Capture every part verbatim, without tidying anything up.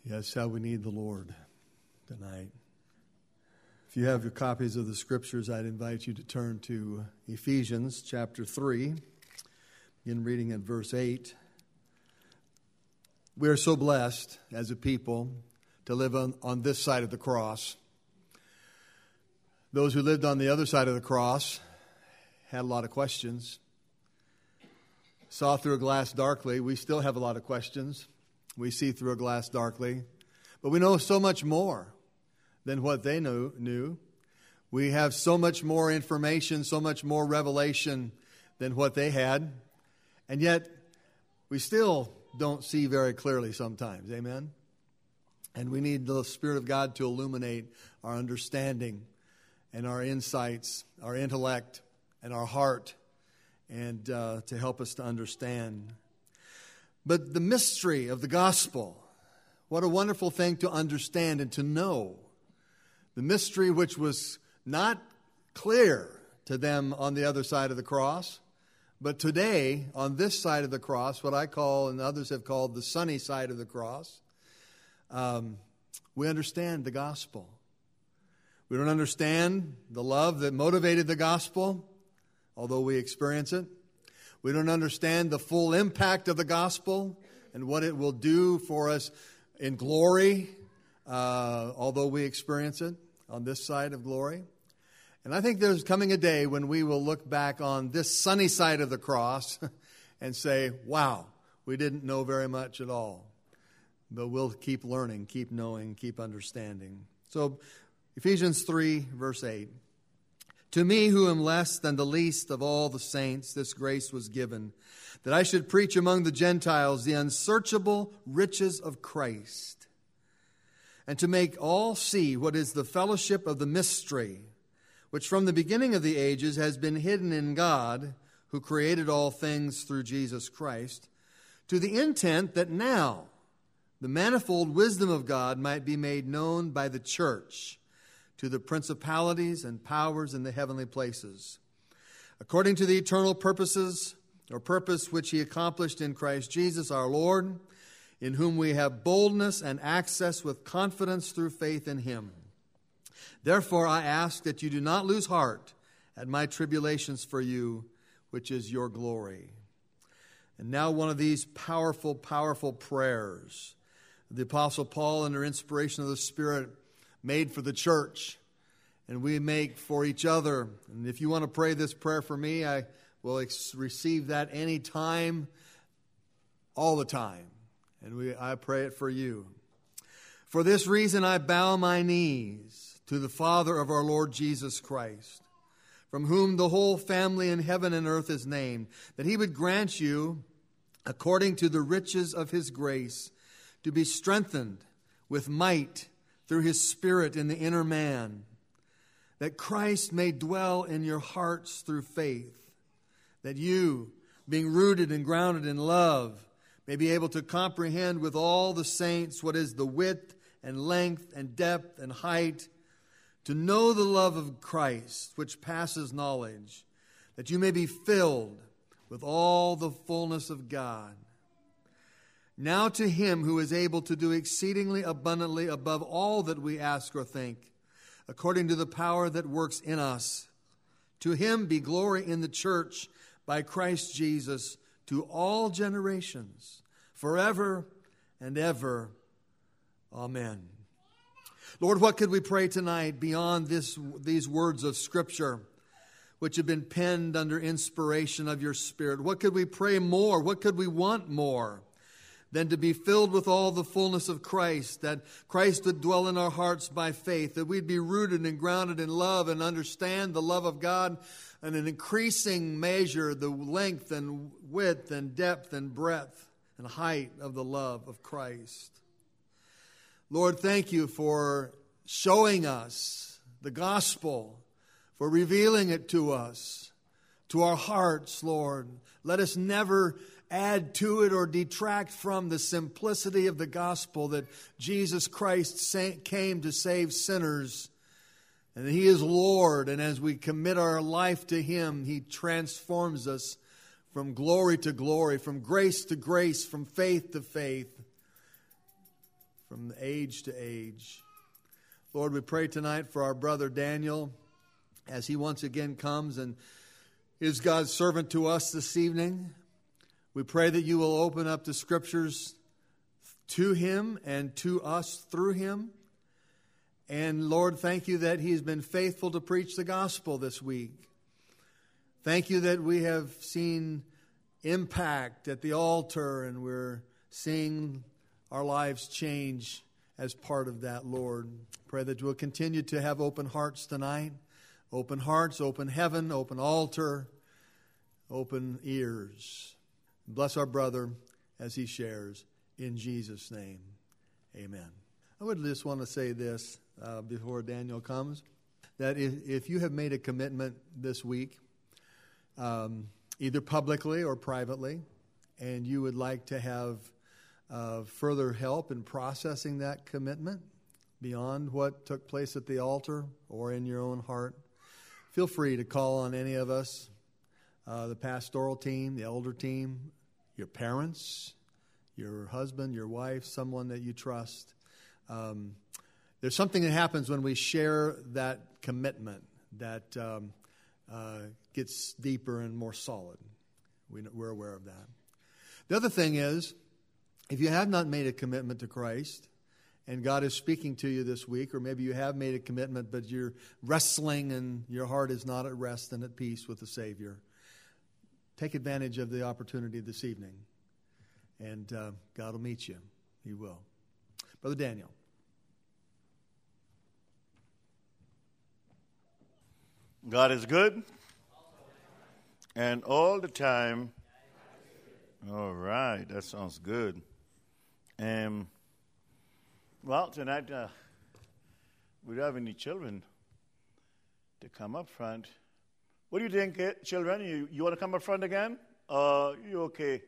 Yes, how we need the Lord tonight. If you have your copies of the Scriptures, I'd invite you to turn to Ephesians chapter three, begin reading at verse eight. We are so blessed as a people to live on, on this side of the cross. Those who lived on the other side of the cross had a lot of questions. Saw through a glass darkly. We still have a lot of questions. We see through a glass darkly. But we know so much more than what they knew. knew. We have so much more information, so much more revelation than what they had. And yet, we still don't see very clearly sometimes. Amen? And we need the Spirit of God to illuminate our understanding and our insights, our intellect, and our heart, and uh, to help us to understand. But the mystery of the gospel, what a wonderful thing to understand and to know. The mystery which was not clear to them on the other side of the cross, but today, on this side of the cross, what I call and others have called the sunny side of the cross, um, we understand the gospel. We don't understand the love that motivated the gospel, although we experience it. We don't understand the full impact of the gospel and what it will do for us in glory, uh, although we experience it on this side of glory. And I think there's coming a day when we will look back on this sunny side of the cross and say, wow, we didn't know very much at all. But we'll keep learning, keep knowing, keep understanding. So Ephesians three, verse eight. To me, who am less than the least of all the saints, this grace was given, that I should preach among the Gentiles the unsearchable riches of Christ, and to make all see what is the fellowship of the mystery, which from the beginning of the ages has been hidden in God, who created all things through Jesus Christ, to the intent that now the manifold wisdom of God might be made known by the church, to the principalities and powers in the heavenly places, according to the eternal purposes or purpose which he accomplished in Christ Jesus our Lord, in whom we have boldness and access with confidence through faith in him. Therefore I ask that you do not lose heart at my tribulations for you, which is your glory. And now one of these powerful, powerful prayers the Apostle Paul, under inspiration of the Spirit, made for the church, and we make for each other. And if you want to pray this prayer for me, I will ex- receive that any time, all the time. And we, I pray it for you. For this reason I bow my knees to the Father of our Lord Jesus Christ, from whom the whole family in heaven and earth is named, that he would grant you, according to the riches of his grace, to be strengthened with might through his Spirit in the inner man, that Christ may dwell in your hearts through faith, that you, being rooted and grounded in love, may be able to comprehend with all the saints what is the width and length and depth and height, to know the love of Christ, which passes knowledge, that you may be filled with all the fullness of God. Now to him who is able to do exceedingly abundantly above all that we ask or think, according to the power that works in us. To him be glory in the church by Christ Jesus to all generations, forever and ever. Amen. Lord, what could we pray tonight beyond this, these words of Scripture, which have been penned under inspiration of your Spirit? What could we pray more? What could we want more than to be filled with all the fullness of Christ, that Christ would dwell in our hearts by faith, that we'd be rooted and grounded in love and understand the love of God in an increasing measure, the length and width and depth and breadth and height of the love of Christ. Lord, thank you for showing us the gospel, for revealing it to us, to our hearts, Lord. Let us never add to it or detract from the simplicity of the gospel, that Jesus Christ came to save sinners, and that he is Lord, and as we commit our life to him, he transforms us from glory to glory, from grace to grace, from faith to faith, from age to age. Lord, we pray tonight for our brother Daniel as he once again comes and is God's servant to us this evening. We pray that you will open up the Scriptures to him and to us through him. And Lord, thank you that he's been faithful to preach the gospel this week. Thank you that we have seen impact at the altar and we're seeing our lives change as part of that, Lord. Pray that we'll continue to have open hearts tonight. Open hearts, open heaven, open altar, open ears. Bless our brother as he shares. In Jesus' name, amen. I would just want to say this uh, before Daniel comes, that if, if you have made a commitment this week, um, either publicly or privately, and you would like to have uh, further help in processing that commitment beyond what took place at the altar or in your own heart, feel free to call on any of us, uh, the pastoral team, the elder team, your parents, your husband, your wife, someone that you trust. Um, there's something that happens when we share that commitment that um, uh, gets deeper and more solid. We, we're aware of that. The other thing is, if you have not made a commitment to Christ, and God is speaking to you this week, or maybe you have made a commitment, but you're wrestling and your heart is not at rest and at peace with the Savior, take advantage of the opportunity this evening. And uh, God will meet you. He will. Brother Daniel. God is good. And all the time. All right. That sounds good. Um, well, tonight uh, we don't have any children to come up front. What do you think, eh, children? You, you want to come up front again? Uh, you okay?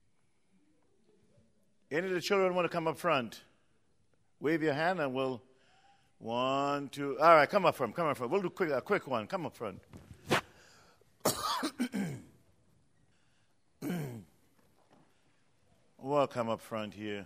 Any of the children want to come up front? Wave your hand and we'll, one, two, all right, come up front, come up front. We'll do quick, a quick one, come up front. We'll come up front here.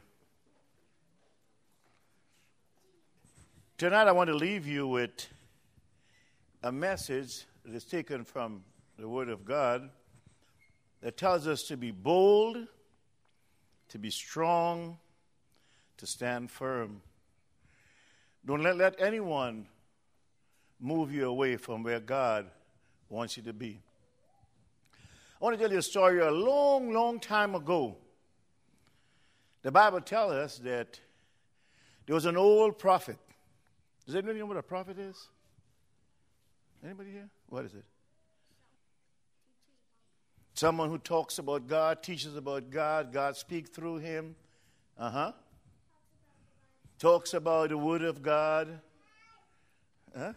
Tonight I want to leave you with a message that is taken from the Word of God that tells us to be bold, to be strong, to stand firm. Don't let, let anyone move you away from where God wants you to be. I want to tell you a story a long, long time ago. The Bible tells us that there was an old prophet. Does anybody know what a prophet is? Anybody here? What is it? Someone who talks about God, teaches about God, God speaks through him. Uh-huh. Talks about the Word of God. Huh?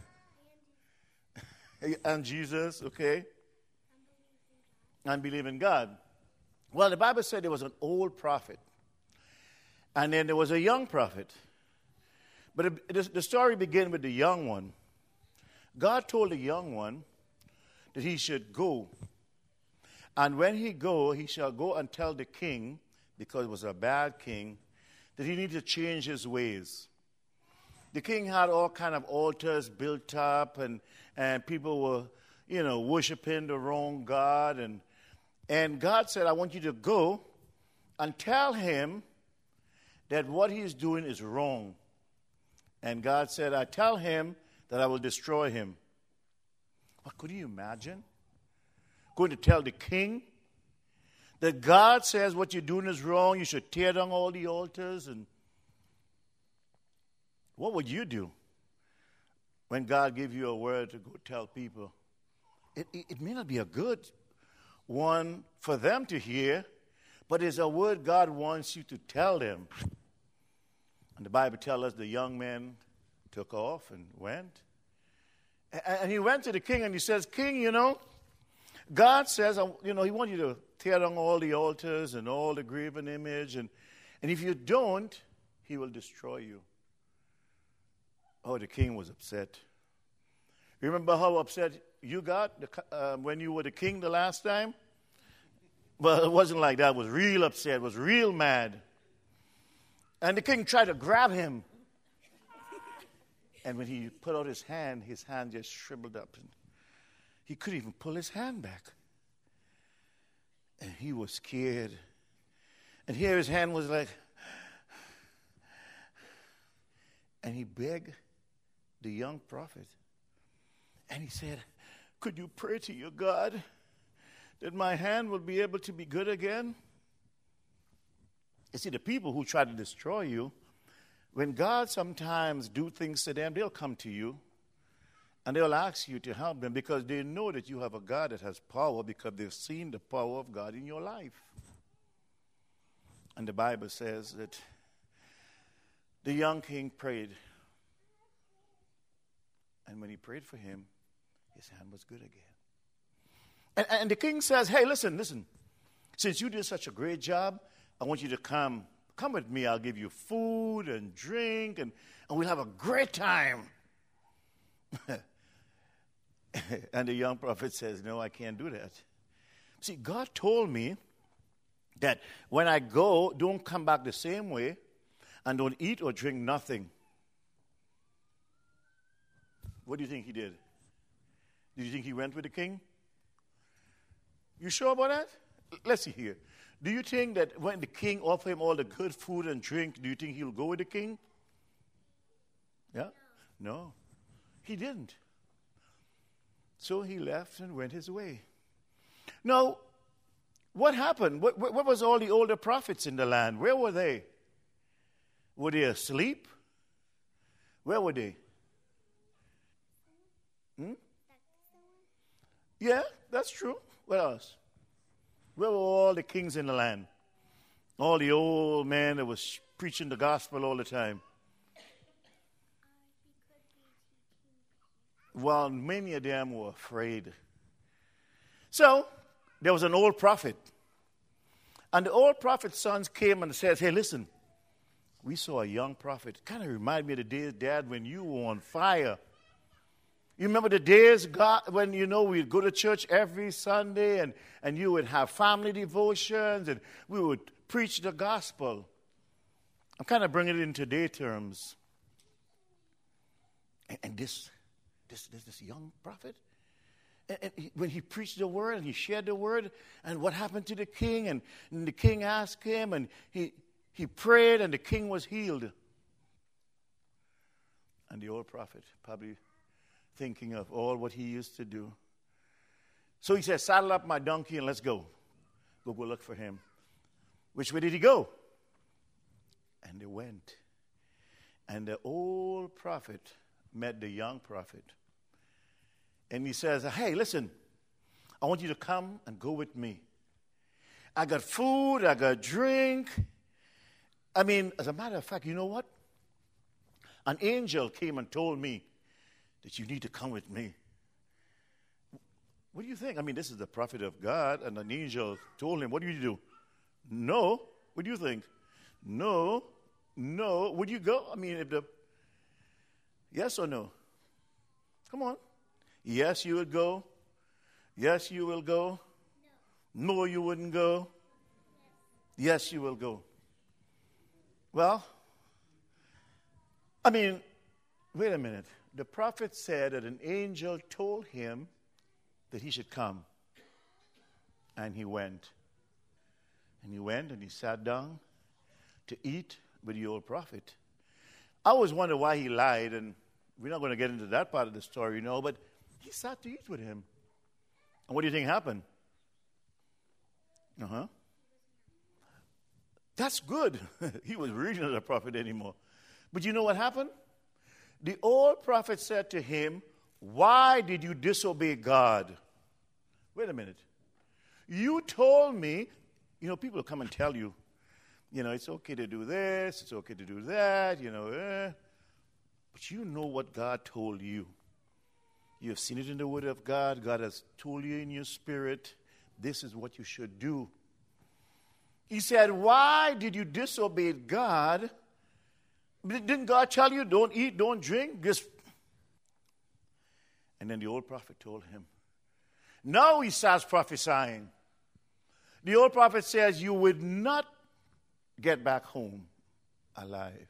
And Jesus, okay. And believe in God. Well, the Bible said there was an old prophet. And then there was a young prophet. But it, the story began with the young one. God told the young one that he should go. And when he go, he shall go and tell the king, because it was a bad king, that he needed to change his ways. The king had all kind of altars built up, and, and people were, you know, worshiping the wrong God. And, and God said, I want you to go and tell him that what he's doing is wrong. And God said, I tell him that I will destroy him. What, could you imagine? Going to tell the king that God says what you're doing is wrong, you should tear down all the altars. And what would you do when God gives you a word to go tell people? It, it, it may not be a good one for them to hear, but it's a word God wants you to tell them. And the Bible tells us the young man took off and went. And he went to the king and he says, King, you know, God says, you know, he wants you to tear down all the altars and all the graven image. And, and if you don't, he will destroy you. Oh, the king was upset. Remember how upset you got the, uh, when you were the king the last time? Well, it wasn't like that. It was real upset. It was real mad. And the king tried to grab him. And when he put out his hand, his hand just shriveled up. And he couldn't even pull his hand back. And he was scared. And here his hand was like, and he begged the young prophet. And he said, could you pray to your God that my hand will be able to be good again? You see, the people who try to destroy you, when God sometimes do things to them, they'll come to you and they'll ask you to help them because they know that you have a God that has power because they've seen the power of God in your life. And the Bible says that the young king prayed. And when he prayed for him, his hand was good again. And, and the king says, hey, listen, listen. Since you did such a great job, I want you to come. Come with me. I'll give you food and drink, and, and we'll have a great time. And the young prophet says, no, I can't do that. See, God told me that when I go, don't come back the same way, and don't eat or drink nothing. What do you think he did? Did you think he went with the king? You sure about that? Let's see here. Do you think that when the king offered him all the good food and drink, do you think he'll go with the king? Yeah? No. He didn't. So he left and went his way. Now, what happened? What, what was all the older prophets in the land? Where were they? Were they asleep? Where were they? Hmm? Yeah, that's true. What else? Where were all the kings in the land? All the old men that was preaching the gospel all the time. Well, many of them were afraid. So, there was an old prophet. And the old prophet's sons came and said, hey, listen, we saw a young prophet. Kind of remind me of the days, Dad, when you were on fire. You remember the days, God, when, you know, we'd go to church every Sunday and, and you would have family devotions and we would preach the gospel. I'm kind of bringing it in today terms. And, and this, this, this, this young prophet, and, and he, when he preached the word and he shared the word, and what happened to the king, and, and the king asked him, and he, he prayed, and the king was healed. And the old prophet probably thinking of all what he used to do. So he said, saddle up my donkey and let's go. We'll go look for him. Which way did he go? And they went. And the old prophet met the young prophet. And he says, hey, listen, I want you to come and go with me. I got food, I got drink. I mean, as a matter of fact, you know what? An angel came and told me that you need to come with me. What do you think? I mean, this is the prophet of God, and an angel told him, what do you do? No. What do you think? No. No. Would you go? I mean, if the... Yes or no? Come on. Yes, you would go. Yes, you will go. No, no you wouldn't go. Yes, you will go. Well, I mean, wait a minute. The prophet said that an angel told him that he should come. And he went. And he went and he sat down to eat with the old prophet. I always wonder why he lied, and we're not going to get into that part of the story, you know, but he sat to eat with him. And what do you think happened? Uh-huh. That's good. He was really not a prophet anymore. But you know what happened? The old prophet said to him, why did you disobey God? Wait a minute. You told me, you know, people will come and tell you, you know, it's okay to do this, it's okay to do that, you know. Eh. But you know what God told you. You have seen it in the Word of God. God has told you in your spirit, this is what you should do. He said, why did you disobey God? Didn't God tell you, don't eat, don't drink? Just... And then the old prophet told him. Now he starts prophesying. The old prophet says, you would not get back home alive.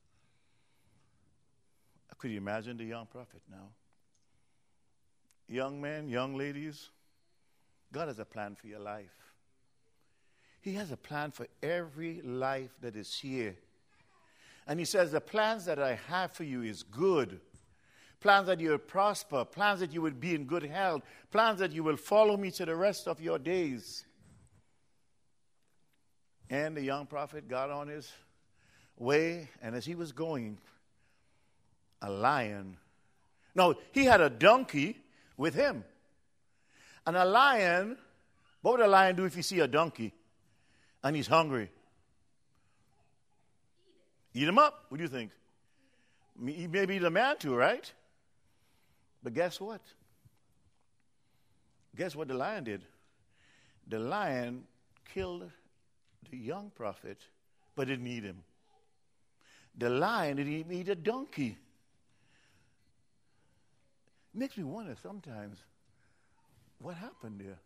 Could you imagine the young prophet now? Young men, young ladies, God has a plan for your life. He has a plan for every life that is here. And he says, the plans that I have for you is good. Plans that you will prosper. Plans that you will be in good health. Plans that you will follow me to the rest of your days. And the young prophet got on his way, and as he was going, a lion. No, he had a donkey with him. And a lion, what would a lion do if he see a donkey and he's hungry? Eat him up. What do you think? He may eat a man too, right? But guess what? Guess what the lion did? The lion killed the young prophet, but didn't eat him. The lion didn't even eat a donkey. Makes me wonder sometimes, what happened there?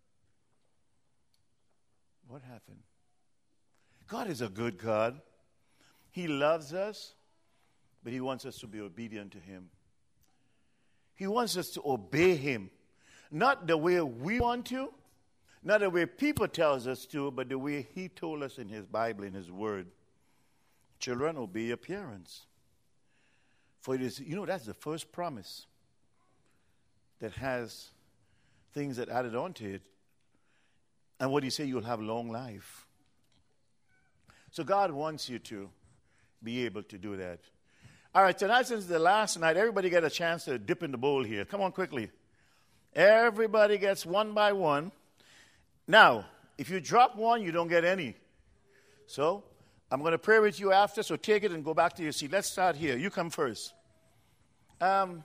What happened? God is a good God. He loves us, but he wants us to be obedient to him. He wants us to obey him. Not the way we want to, not the way people tells us to, but the way he told us in his Bible, in his word. Children, obey your parents. For it is, you know, that's the first promise that has things that added on to it. And what he say, you'll have long life. So God wants you to be able to do that. All right, tonight, since the last night, everybody get a chance to dip in the bowl here. Come on, quickly. Everybody gets one by one. Now, if you drop one, you don't get any. So, I'm going to pray with you after, so take it and go back to your seat. Let's start here. You come first. Um,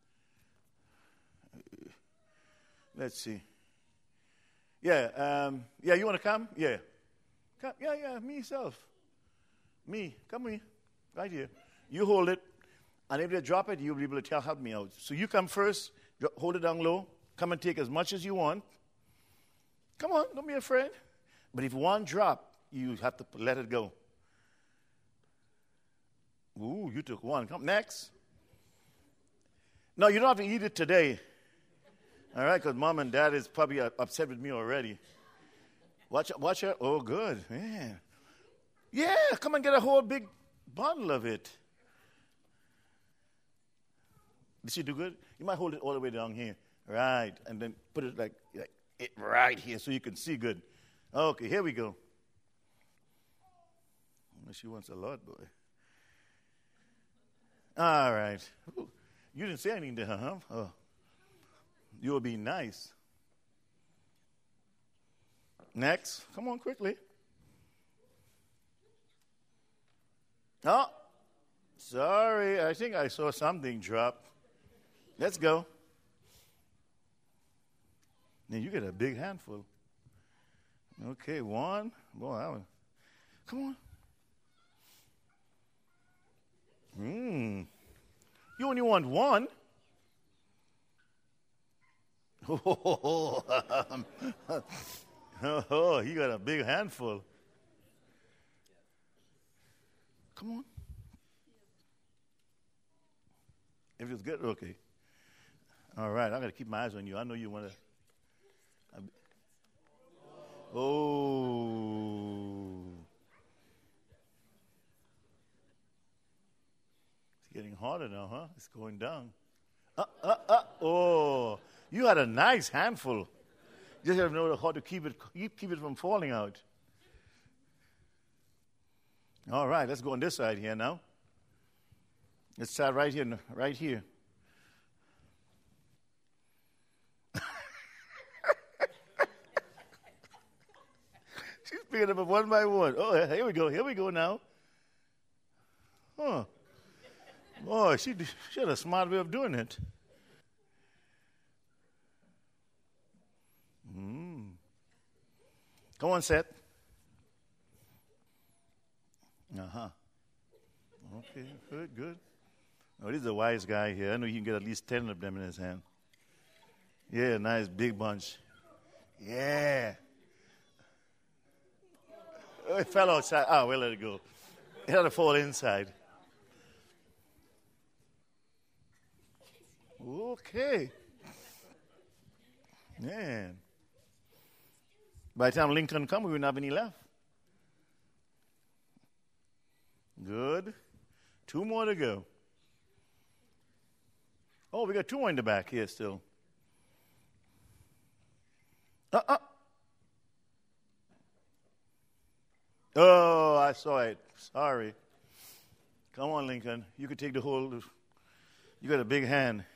let's see. Yeah, um, yeah, you want to come? Yeah. Come, yeah, yeah, me, self. Me, come here, right here. You hold it, and if they drop it, you'll be able to tell, help me out. So you come first, hold it down low, come and take as much as you want. Come on, don't be afraid. But if one drop, you have to let it go. Ooh, you took one. Come next. No, you don't have to eat it today. All right, because mom and dad is probably upset with me already. Watch it, watch it. Oh, good. Man. Yeah, come and get a whole big bundle of it. Did she do good? You might hold it all the way down here. Right. And then put it like, like it right here so you can see good. Okay, here we go. Well, she wants a lot, boy. All right. Ooh, you didn't say anything to her, huh? Oh. You will be nice. Next. Come on, quickly. Oh, sorry. I think I saw something drop. Let's go. Now you get a big handful. Okay, one. Boy, that one. Come on. Mmm. You only want one. Oh, oh, he got a big handful. Come on. If it's good, okay. All right, I got to keep my eyes on you. I know you want to. Oh. It's getting harder now, huh? It's going down. Uh, uh, uh. Oh. You had a nice handful. You just have to know how to keep it, keep, keep it from falling out. All right, let's go on this side here now. Let's start right here, right here. She's picking up one by one. Oh, here we go. Here we go now. Huh. Boy, she, she had a smart way of doing it. Mm. Come on, Seth. Uh-huh. Okay, good, good. Oh, this is a wise guy here. I know you can get at least ten of them in his hand. Yeah, nice big bunch. Yeah. Oh, it fell outside. Ah, we'll let it go. It had to fall inside. Okay. Man. By the time Lincoln come, we wouldn't have any left. Good. Two more to go. Oh, we got two more in the back here still. Uh-uh. Oh, I saw it. Sorry. Come on, Lincoln. You can take the whole. You got a big hand.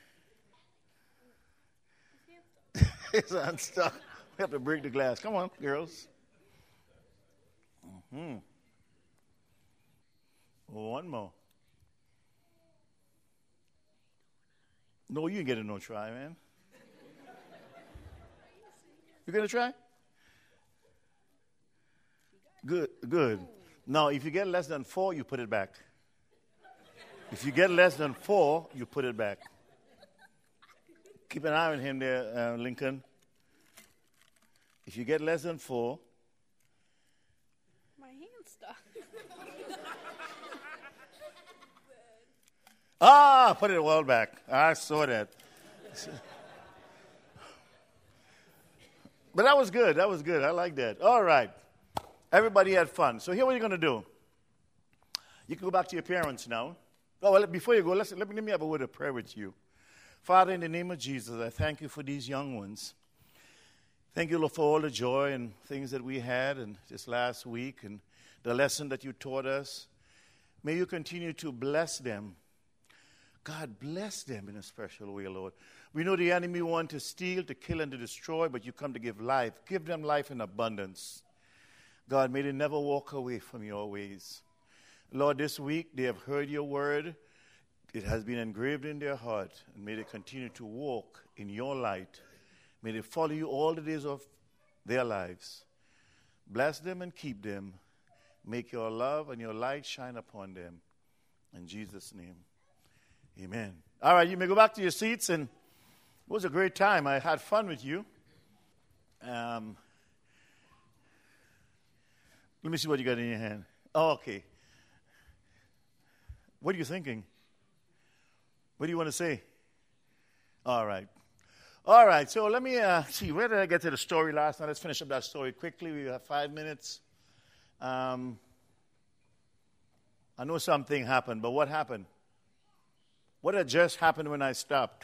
It's unstuck. We have to break the glass. Come on, girls. Mm-hmm. One more. No, you ain't getting no try, man. You gonna try? Good, good. Now, if you get less than four, you put it back. If you get less than four, you put it back. Keep an eye on him there, uh, Lincoln. If you get less than four. My hand's stuck. Ah, put it well back. I saw that. But that was good. That was good. I like that. All right. Everybody had fun. So here what you're going to do. You can go back to your parents now. Oh, well, before you go, let's, let, me, let me have a word of prayer with you. Father, in the name of Jesus, I thank you for these young ones. Thank you, Lord, for all the joy and things that we had in this last week and the lesson that you taught us. May you continue to bless them. God, bless them in a special way, Lord. We know the enemy wants to steal, to kill, and to destroy, but you come to give life. Give them life in abundance. God, may they never walk away from your ways. Lord, this week they have heard your word. It has been engraved in their heart, and may they continue to walk in your light. May they follow you all the days of their lives. Bless them and keep them. Make your love and your light shine upon them. In Jesus' name, amen. All right, you may go back to your seats, and it was a great time. I had fun with you. Um, let me see what you got in your hand. Oh, okay. What are you thinking? What do you want to say? All right. All right, so let me uh, see. Where did I get to the story last night? Let's finish up that story quickly. We have five minutes. Um, I know something happened, but what happened? What had just happened when I stopped?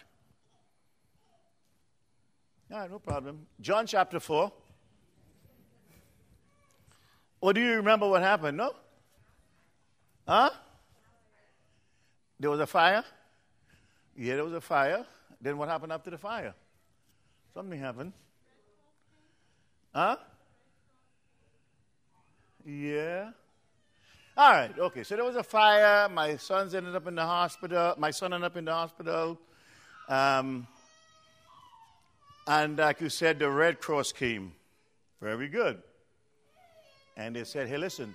All right, no problem. John chapter four. Or do you remember what happened? No? Huh? There was a fire? Yeah, there was a fire. Then what happened after the fire? Something happened. Huh? Yeah. All right, okay. So there was a fire. My sons ended up in the hospital. My son ended up in the hospital. Um, and like you said, the Red Cross came. Very good. And they said, hey, listen,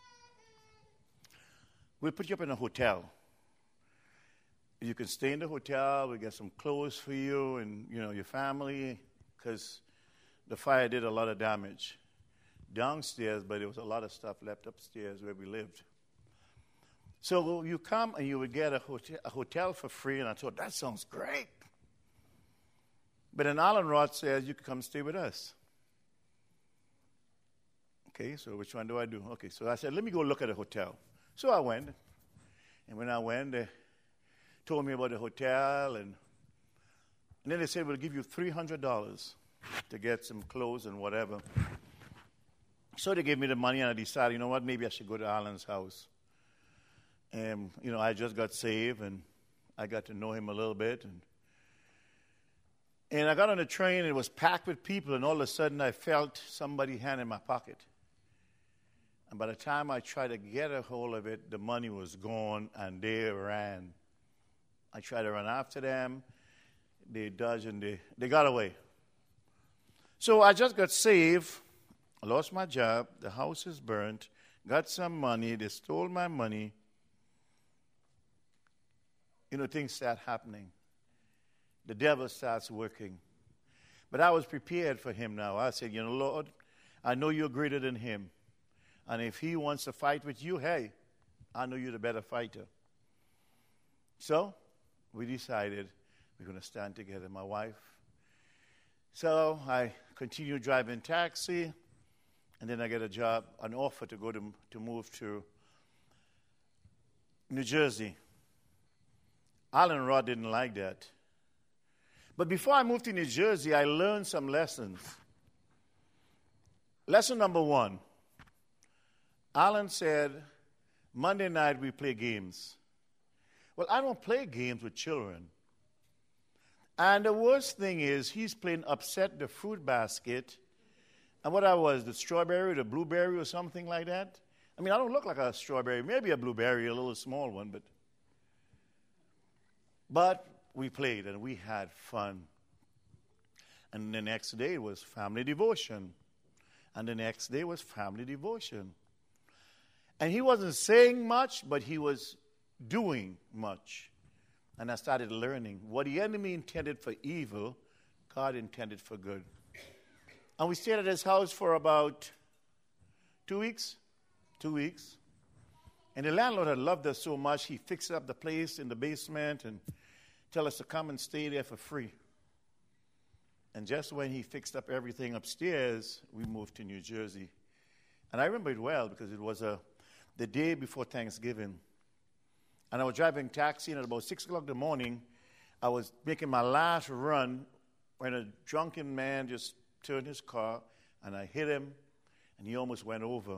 we'll put you up in a hotel. You can stay in the hotel. We'll get some clothes for you and, you know, your family, because the fire did a lot of damage downstairs, but there was a lot of stuff left upstairs where we lived. So you come and you would get a hotel, a hotel for free, and I thought, that sounds great. But then Alan Roth says, you can come stay with us. Okay, so which one do I do? Okay, so I said, let me go look at a hotel. So I went, and when I went, they told me about the hotel, and, and then they said, we'll give you three hundred dollars to get some clothes and whatever. So they gave me the money, and I decided, you know what, maybe I should go to Alan's house. And, you know, I just got saved, and I got to know him a little bit. And, and I got on the train, and it was packed with people, and all of a sudden I felt somebody's hand in my pocket. And by the time I tried to get a hold of it, the money was gone, and they ran. I tried to run after them. They dodged, and they, they got away. So I just got saved. I lost my job. The house is burnt. Got some money. They stole my money. You know, things start happening. The devil starts working. But I was prepared for him now. I said, you know, Lord, I know you're greater than him. And if he wants to fight with you, hey, I know you're the better fighter. So we decided we're going to stand together, my wife. So I continued driving taxi, and then I get a job, an offer to go to, to move to New Jersey. Alan Rod didn't like that. But before I moved to New Jersey, I learned some lessons. Lesson number one, Alan said, Monday night we play games. Well, I don't play games with children. And the worst thing is, he's playing Upset the Fruit Basket. And what I was, the strawberry, the blueberry, or something like that. I mean, I don't look like a strawberry. Maybe a blueberry, a little small one. But, but we played, and we had fun. And the next day was family devotion. And the next day was family devotion. And he wasn't saying much, but he was doing much. And I started learning what the enemy intended for evil, God intended for good. And we stayed at his house for about two weeks. Two weeks. And the landlord had loved us so much, he fixed up the place in the basement and tell us to come and stay there for free. And just when he fixed up everything upstairs, we moved to New Jersey. And I remember it well because it was a, the day before Thanksgiving. And I was driving taxi, and at about six o'clock in the morning, I was making my last run when a drunken man just turned his car, and I hit him, and he almost went over.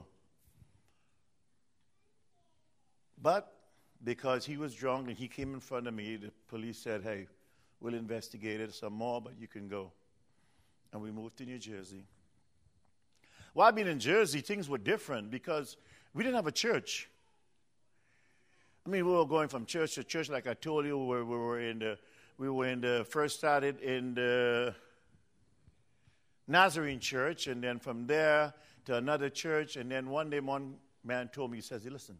But because he was drunk and he came in front of me, the police said, hey, we'll investigate it some more, but you can go. And we moved to New Jersey. While being in Jersey, things were different because we didn't have a church. I mean, we were going from church to church, like I told you. We were, we were in the, we were in the, first started in the Nazarene church, and then from there to another church. And then one day, one man told me, he says, hey, listen,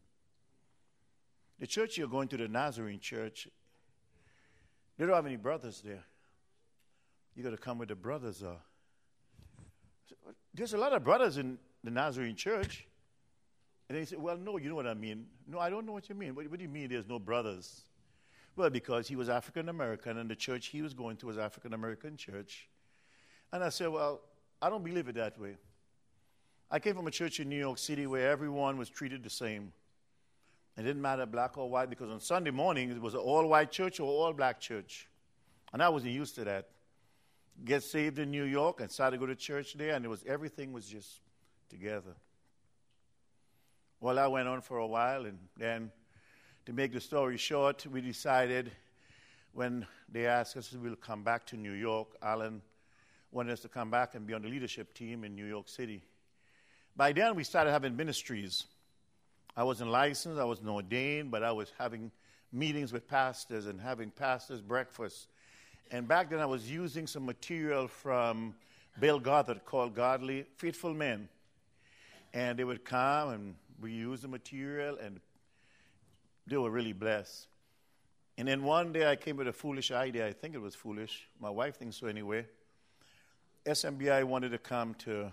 the church you're going to, the Nazarene church, they don't have any brothers there. You got to come where the brothers are. There's a lot of brothers in the Nazarene church. And then he said, well, no, you know what I mean. No, I don't know what you mean. What, what do you mean there's no brothers? Well, because he was African-American, and the church he was going to was African-American church. And I said, well, I don't believe it that way. I came from a church in New York City where everyone was treated the same. It didn't matter black or white, because on Sunday morning it was an all-white church or all-black church. And I wasn't used to that. Get saved in New York and started to go to church there, and it was everything was just together. Well, that went on for a while, and then to make the story short, we decided when they asked us if we'll come back to New York, Alan wanted us to come back and be on the leadership team in New York City. By then, we started having ministries. I wasn't licensed, I wasn't ordained, but I was having meetings with pastors and having pastors' breakfast. And back then, I was using some material from Bill Gothard called Godly Faithful Men. And they would come, and we used the material, and they were really blessed. And then one day, I came with a foolish idea. I think it was foolish. My wife thinks so anyway. S M B I wanted to come to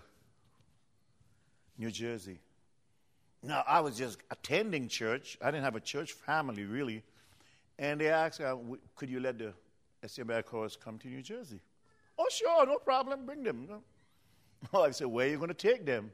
New Jersey. Now, I was just attending church. I didn't have a church family, really. And they asked, uh, could you let the S M B I chorus come to New Jersey? Oh, sure, no problem, bring them. Oh, I said, where are you going to take them?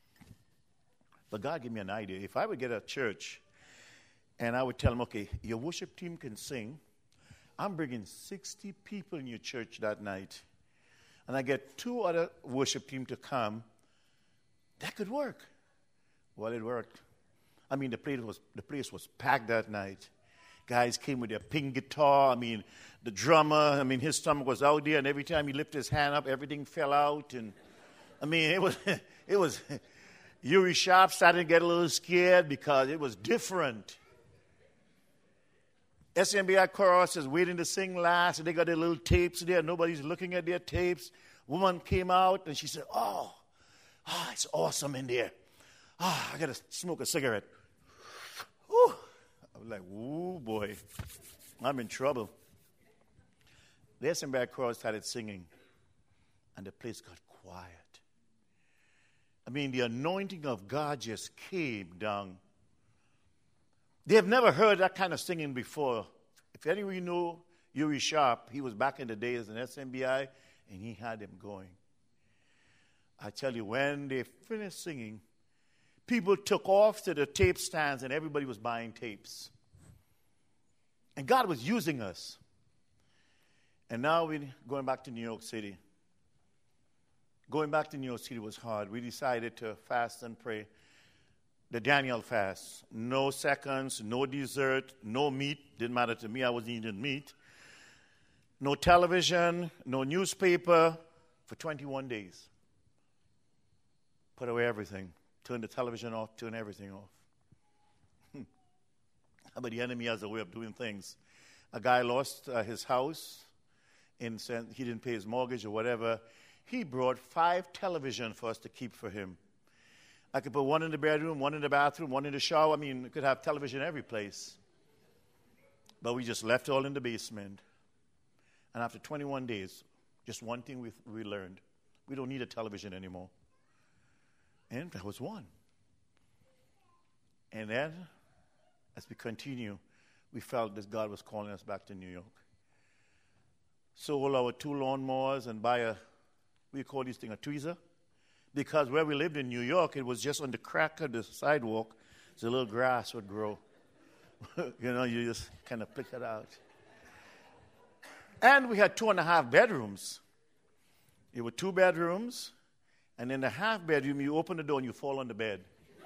But God gave me an idea. If I would get a church, and I would tell them, okay, your worship team can sing. I'm bringing sixty people in your church that night. And I get two other worship team to come. That could work. Well, it worked. I mean, the place was the place was packed that night. Guys came with their pink guitar. I mean, the drummer, I mean, his stomach was out there, and every time he lifted his hand up, everything fell out. And I mean, it was, it was, Yuri Sharp started to get a little scared because it was different. S M B I chorus is waiting to sing last, and they got their little tapes there. Nobody's looking at their tapes. Woman came out, and she said, oh, oh it's awesome in there. Ah, oh, I got to smoke a cigarette. Whew. I was like, ooh, boy, I'm in trouble. The S M B I chorus started singing, and the place got quiet. I mean, the anointing of God just came down. They have never heard that kind of singing before. If any of you know Uri Sharp, he was back in the days in S M B I, and he had them going. I tell you, when they finished singing, people took off to the tape stands, and everybody was buying tapes. And God was using us. And now we're going back to New York City. Going back to New York City was hard. We decided to fast and pray. The Daniel fast. No seconds, no dessert, no meat. Didn't matter to me. I wasn't eating meat. No television, no newspaper for twenty-one days. Put away everything. Turn the television off, turn everything off. But the enemy has a way of doing things. A guy lost uh, his house. In sense, he didn't pay his mortgage or whatever. He brought five televisions for us to keep for him. I could put one in the bedroom, one in the bathroom, one in the shower. I mean, we could have television every place. But we just left it all in the basement. And after twenty-one days, just one thing we, we learned. We don't need a television anymore. And that was one. And then, as we continue, we felt that God was calling us back to New York. Sold our two lawnmowers and buy a, we call this thing a tweezer. Because where we lived in New York, it was just on the crack of the sidewalk, so a little grass would grow. You know, you just kind of pick it out. And we had two and a half bedrooms. It were two bedrooms, and in the half bedroom, you open the door and you fall on the bed.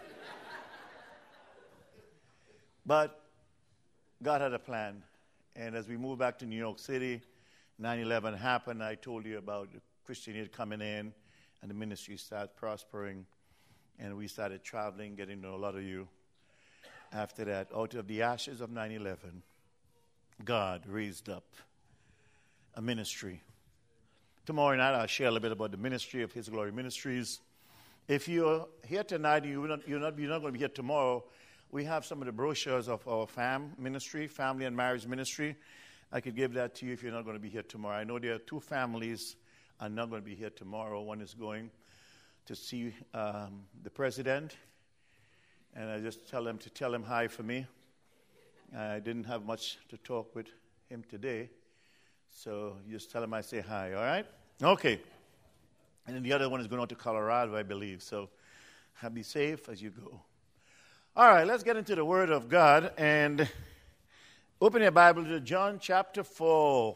But God had a plan. And as we moved back to New York City, nine eleven happened. I told you about the Christian Aid coming in, and the ministry started prospering. And we started traveling, getting to know a lot of you. After that, out of the ashes of nine eleven, God raised up a ministry. Tomorrow night, I'll share a little bit about the ministry of His Glory Ministries. If you're here tonight, you're not, you're not, you're not going to be here tomorrow, we have some of the brochures of our fam ministry, family and marriage ministry. I could give that to you if you're not going to be here tomorrow. I know there are two families are not going to be here tomorrow. One is going to see um, the president, and I just tell them to tell him hi for me. I didn't have much to talk with him today, so you just tell him I say hi, all right? Okay. And then the other one is going out to Colorado, I believe, so be safe as you go. All right, let's get into the Word of God, and open your Bible to John chapter four.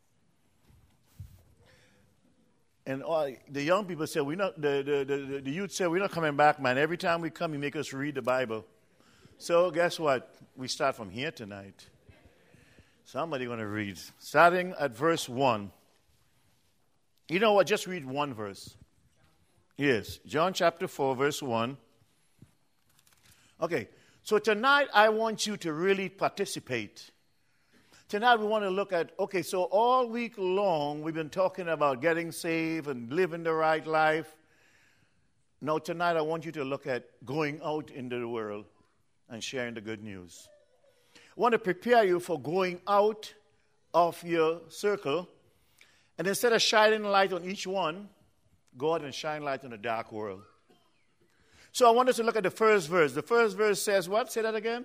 And all, the young people say, we're not, the, the, the, the youth say, we're not coming back, man. Every time we come, you make us read the Bible. So guess what? We start from here tonight. Somebody going to read. Starting at verse one. You know what? Just read one verse. Yes, John chapter four, verse one. Okay, so tonight I want you to really participate. Tonight we want to look at, okay, so all week long we've been talking about getting saved and living the right life. Now tonight I want you to look at going out into the world and sharing the good news. I want to prepare you for going out of your circle, and instead of shining light on each one, go out and shine light on a dark world. So I want us to look at the first verse. The first verse says what? Say that again.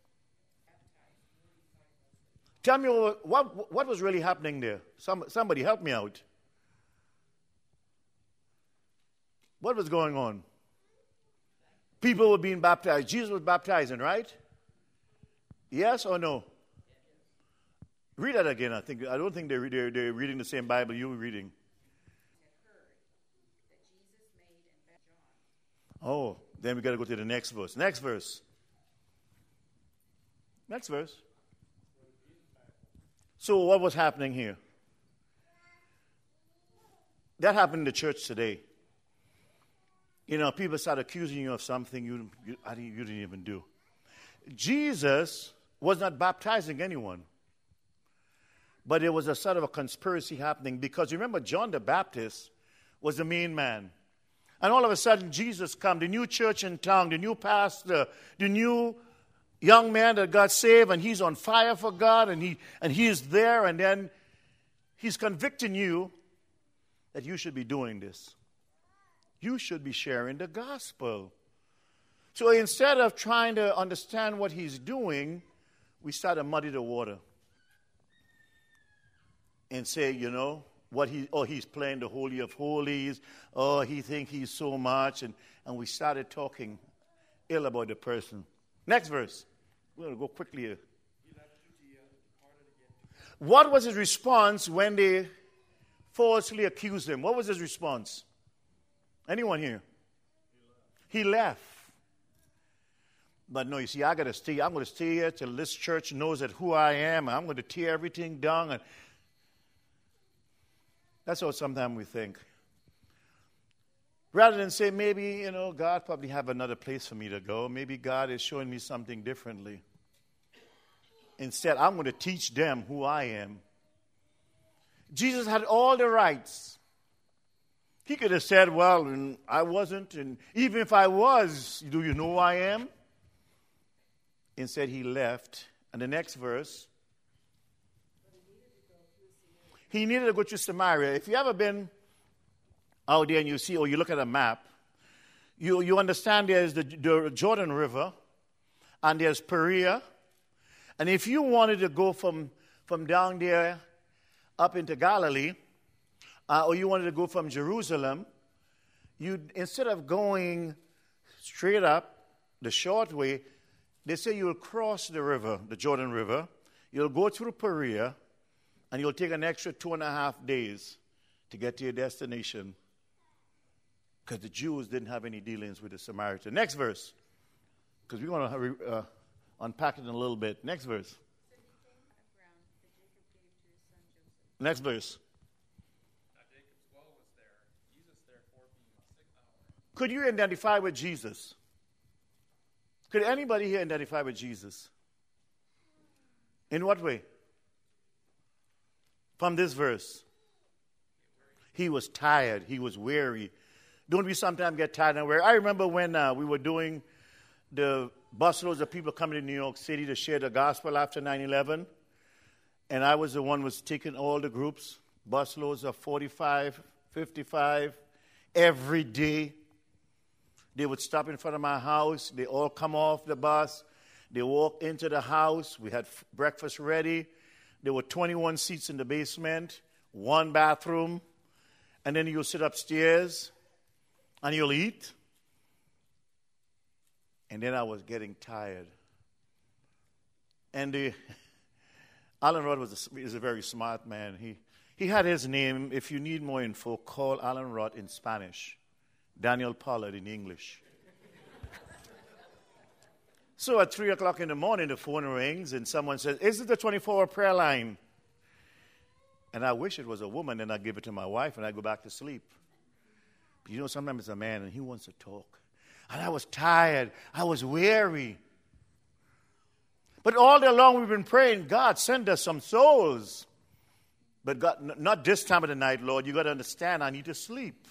Tell me what, what, what was really happening there. Some, somebody help me out. What was going on? People were being baptized. Jesus was baptizing, right? Yes or no? Read that again. I think I don't think they're, they're, they're reading the same Bible you were reading. Oh, then we got to go to the next verse. Next verse. Next verse. So what was happening here? That happened in the church today. You know, people start accusing you of something you, you, you didn't even do. Jesus was not baptizing anyone. But there was a sort of a conspiracy happening because remember, John the Baptist was the main man. And all of a sudden, Jesus come, the new church in town, the new pastor, the new young man that got saved, and he's on fire for God, and he and he is there, and then he's convicting you that you should be doing this. You should be sharing the gospel. So instead of trying to understand what he's doing, we start to muddy the water and say, you know, what he, oh, he's playing the Holy of Holies. Oh, he thinks he's so much. And, and we started talking ill about the person. Next verse. We're going to go quickly here. What was his response when they falsely accused him? What was his response? Anyone here? He left. But no, you see, I got to stay. I'm going to stay here till this church knows that who I am. I'm going to tear everything down. And that's how sometimes we think. Rather than say, maybe, you know, God probably have another place for me to go. Maybe God is showing me something differently. Instead, I'm going to teach them who I am. Jesus had all the rights. He could have said, well, I wasn't, and even if I was, do you know who I am? Instead, he left. And the next verse, he needed to go to Samaria. If you ever been out there and you see, or you look at a map, you, you understand there's the, the Jordan River, and there's Perea. And if you wanted to go from, from down there up into Galilee, uh, or you wanted to go from Jerusalem, you instead of going straight up the short way, they say you'll cross the river, the Jordan River, you'll go through Perea, and you'll take an extra two and a half days to get to your destination, because the Jews didn't have any dealings with the Samaritan. Next verse, because we're going to uh, unpack it in a little bit. Next verse. Next verse. Could you identify with Jesus? Could anybody here identify with Jesus? In what way? From this verse. He was tired. He was weary. Don't we sometimes get tired and weary? I remember when uh, we were doing the busloads of people coming to New York City to share the gospel after nine eleven. And I was the one who was taking all the groups, busloads of forty-five, fifty-five, every day. They would stop in front of my house. They all come off the bus. They walk into the house. We had f- breakfast ready. There were twenty-one seats in the basement, one bathroom. And then you'll sit upstairs and you'll eat. And then I was getting tired. And the, Alan Roth was a, is a very smart man. He, he had his name. If you need more info, call Alan Roth in Spanish. Daniel Pollard in English. So at three o'clock in the morning, the phone rings and someone says, is it the twenty-four hour prayer line? And I wish it was a woman, and I give it to my wife, and I go back to sleep. But you know, sometimes it's a man, and he wants to talk. And I was tired. I was weary. But all day long we've been praying, God, send us some souls. But God, not this time of the night, Lord. You got to understand, I need to sleep.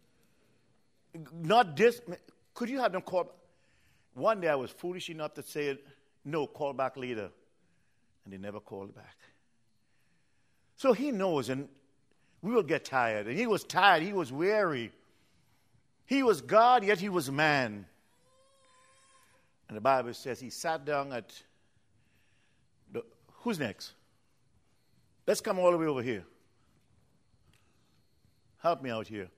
Not this. Could you have them call? One day I was foolish enough to say, no, call back later. And they never called back. So he knows, and we will get tired. And he was tired. He was weary. He was God, yet he was man. And the Bible says he sat down at the, who's next? Let's come all the way over here. Help me out here.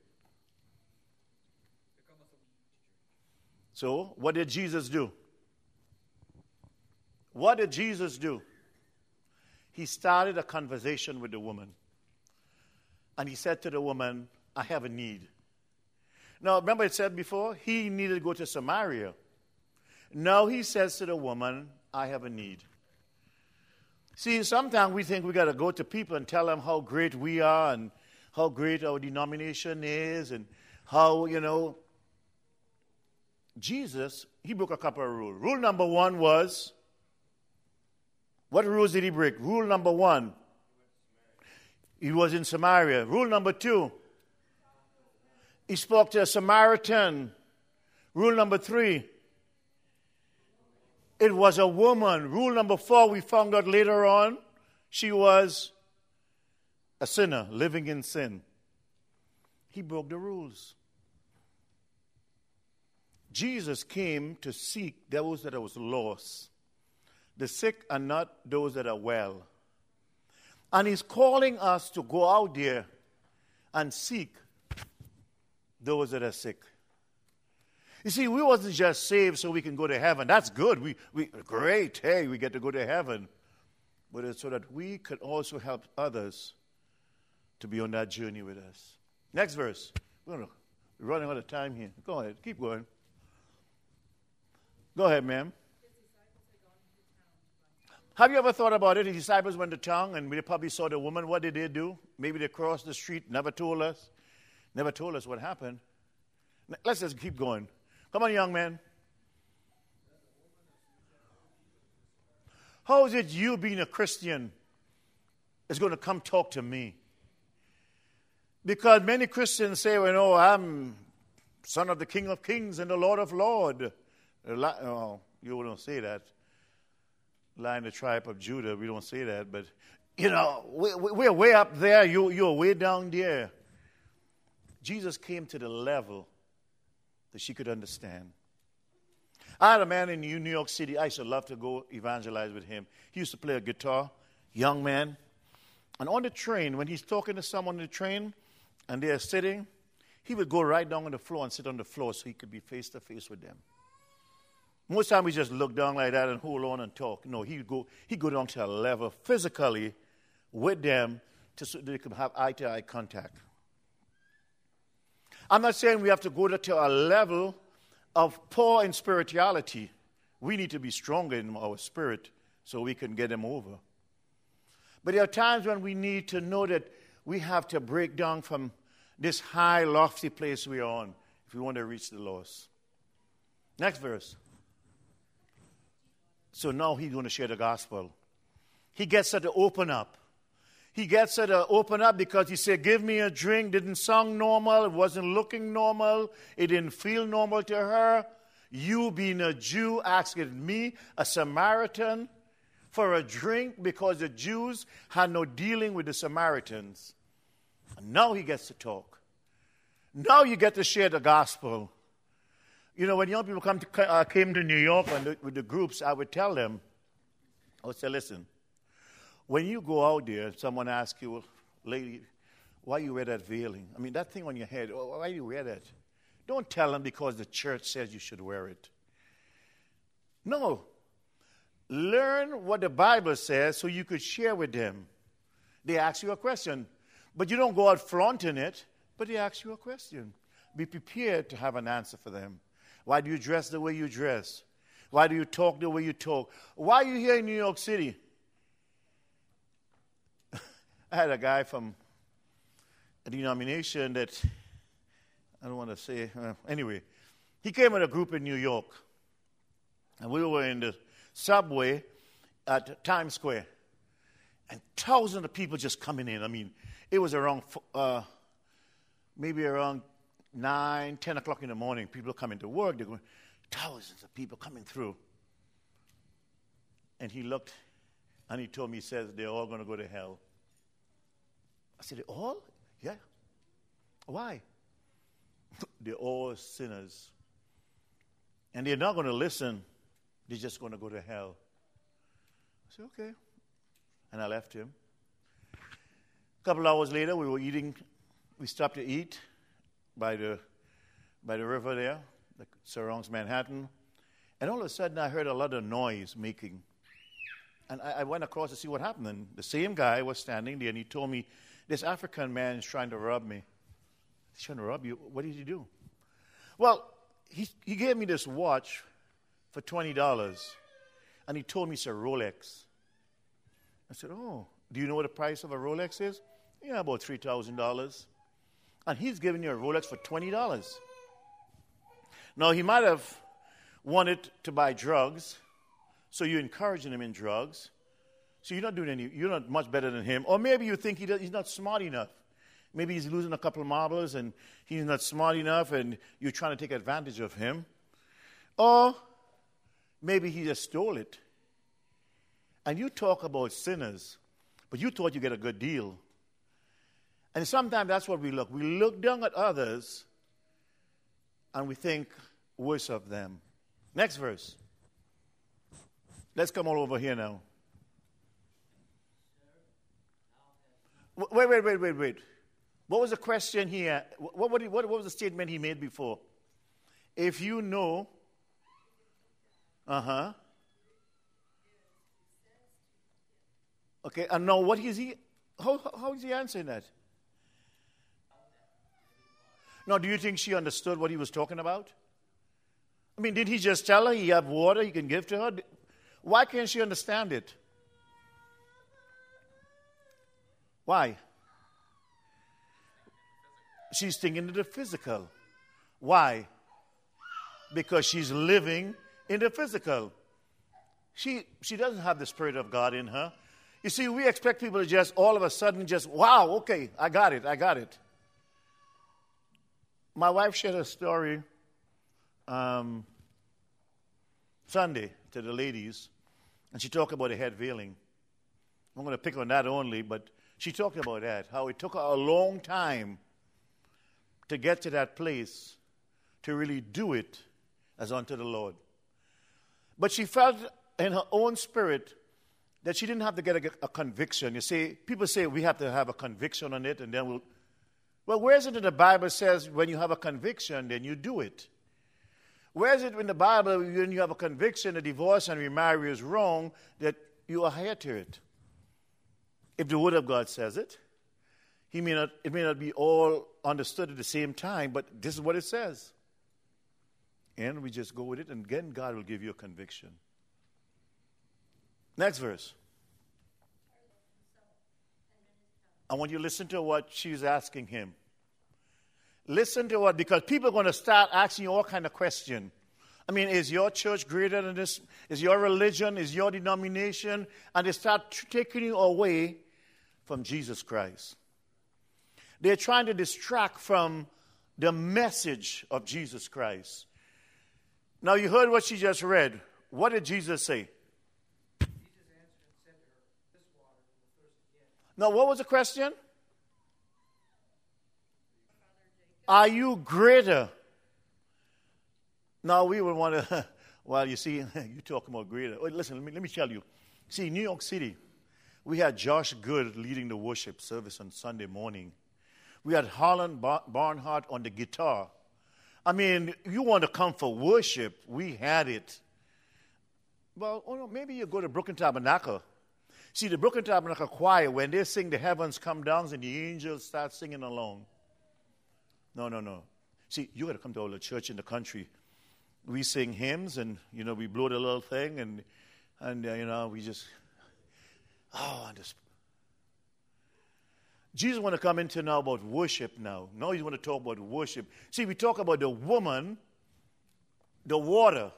So, what did Jesus do? What did Jesus do? He started a conversation with the woman. And he said to the woman, I have a need. Now, remember it said before, he needed to go to Samaria. Now he says to the woman, I have a need. See, sometimes we think we got to go to people and tell them how great we are and how great our denomination is and how, you know, Jesus, he broke a couple of rules. Rule number one was, what rules did he break? Rule number one, he was in Samaria. Rule number two, he spoke to a Samaritan. Rule number three, it was a woman. Rule number four, we found out later on, she was a sinner living in sin. He broke the rules. Jesus came to seek those that was lost. The sick are not those that are well. And he's calling us to go out there and seek those that are sick. You see, we wasn't just saved so we can go to heaven. That's good. We, we great. Hey, we get to go to heaven. But it's so that we could also help others to be on that journey with us. Next verse. We're running out of time here. Go ahead. Keep going. Go ahead, ma'am. Have you ever thought about it? The disciples went to town and they probably saw the woman. What did they do? Maybe they crossed the street, never told us. Never told us what happened. Let's just keep going. Come on, young man. How is it you, being a Christian, is going to come talk to me? Because many Christians say, well, no, I'm son of the King of Kings and the Lord of Lords. Oh, you don't say that. Lion, the tribe of Judah, we don't say that. But, you know, we, we're way up there. You, you're way down there. Jesus came to the level that she could understand. I had a man in New York City. I used to love to go evangelize with him. He used to play a guitar, young man. And on the train, when he's talking to someone on the train and they're sitting, he would go right down on the floor and sit on the floor so he could be face to face with them. Most time we just look down like that and hold on and talk. No, he'd go, he'd go down to a level physically with them to, so they could have eye-to-eye contact. I'm not saying we have to go to a level of poor in spirituality. We need to be stronger in our spirit so we can get them over. But there are times when we need to know that we have to break down from this high, lofty place we are on if we want to reach the lost. Next verse. So now he's going to share the gospel. He gets her to open up. He gets her to open up because he said, give me a drink. Didn't sound normal. It wasn't looking normal. It didn't feel normal to her. You being a Jew asking me, a Samaritan, for a drink because the Jews had no dealing with the Samaritans. And now he gets to talk. Now you get to share the gospel. You know, when young people come to, uh, came to New York and the, with the groups, I would tell them, I would say, listen, when you go out there, someone asks you, lady, why you wear that veiling? I mean, that thing on your head, why do you wear that? Don't tell them because the church says you should wear it. No. Learn what the Bible says so you could share with them. They ask you a question, but you don't go out flaunting it, but they ask you a question. Be prepared to have an answer for them. Why do you dress the way you dress? Why do you talk the way you talk? Why are you here in New York City? I had a guy from a denomination that, I don't want to say, uh, anyway, he came with a group in New York. And we were in the subway at Times Square. And thousands of people just coming in. I mean, it was around, uh, maybe around nine, ten o'clock in the morning. People coming to work. They're going, thousands of people coming through. And he looked, and he told me, he says, they're all going to go to hell. I said, they all? Yeah. Why? They're all sinners. And they're not going to listen. They're just going to go to hell. I said, okay. And I left him. A couple hours later, we were eating. We stopped to eat by the by the river there that surrounds Manhattan. And all of a sudden, I heard a lot of noise making. And I, I went across to see what happened. And the same guy was standing there, and he told me, this African man is trying to rob me. He's trying to rob you? What did he do? Well, he, he gave me this watch for twenty dollars, and he told me it's a Rolex. I said, oh, do you know what the price of a Rolex is? Yeah, about three thousand dollars. And he's giving you a Rolex for twenty dollars. Now, he might have wanted to buy drugs, so you're encouraging him in drugs. So you're not doing any, you're not much better than him. Or maybe you think he does, he's not smart enough. Maybe he's losing a couple of marbles and he's not smart enough and you're trying to take advantage of him. Or maybe he just stole it. And you talk about sinners, but you thought you get a good deal. And sometimes that's what we look. We look down at others and we think, worst of them. Next verse. Let's come all over here now. Wait, wait, wait, wait, wait. What was the question here? What, what, what, what was the statement he made before? If you know, uh-huh. Okay, and now what is he, how, how is he answering that? Now, do you think she understood what he was talking about? I mean, did he just tell her he have water he can give to her? Why can't she understand it? Why? She's thinking of the physical. Why? Because she's living in the physical. She, she doesn't have the Spirit of God in her. You see, we expect people to just all of a sudden just, wow, okay, I got it, I got it. My wife shared a story um, Sunday to the ladies, and she talked about a head veiling. I'm going to pick on that only, but she talked about that, how it took her a long time to get to that place to really do it as unto the Lord. But she felt in her own spirit that she didn't have to get a, a conviction. You see, people say we have to have a conviction on it, and then we'll... Well, where is it in the Bible says when you have a conviction, then you do it? Where is it in the Bible when you have a conviction, a divorce and remarry is wrong, that you adhere to it? If the Word of God says it, he may not, it may not be all understood at the same time, but this is what it says. And we just go with it, and again, God will give you a conviction. Next verse. I want you to listen to what she's asking him. Listen to what, because people are going to start asking you all kind of questions. I mean, is your church greater than this? Is your religion? Is your denomination? And they start t- taking you away from Jesus Christ. They're trying to distract from the message of Jesus Christ. Now, you heard what she just read. What did Jesus say? Now, what was the question? Are you greater? Now, we would want to, well, you see, you talking about greater. Wait, listen, let me, let me tell you. See, in New York City, we had Josh Good leading the worship service on Sunday morning. We had Harlan Bar- Barnhart on the guitar. I mean, you want to come for worship, we had it. Well, oh no, maybe you go to Brooklyn Tabernacle. See, the Brooklyn Tabernacle choir, when they sing The Heavens Come Down and the angels start singing along. No, no, no. See, you got to come to all the church in the country. We sing hymns and, you know, we blow the little thing and, and uh, you know, we just, oh, I just. Jesus want to come into now about worship now. Now he's want to talk about worship. See, we talk about the woman, the water.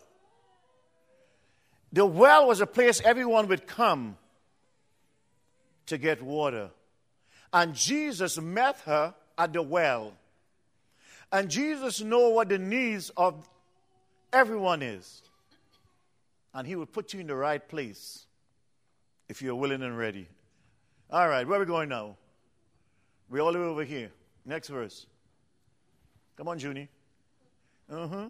The well was a place everyone would come to get water. And Jesus met her at the well. And Jesus knows what the needs of everyone is. And he will put you in the right place if you're willing and ready. All right, where are we going now? We're all the way over here. Next verse. Come on, Junie. Uh-huh.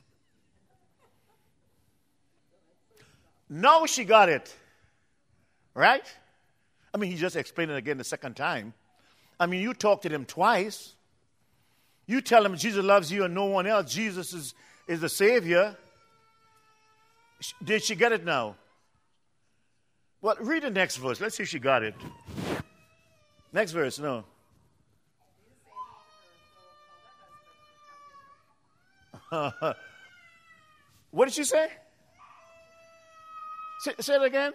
Now she got it. Right? I mean, he just explained it again the second time. I mean, you talk to them twice. You tell them Jesus loves you and no one else. Jesus is, is the Savior. Did she get it now? Well, read the next verse. Let's see if she got it. Next verse, no. What did she say? say? Say it again.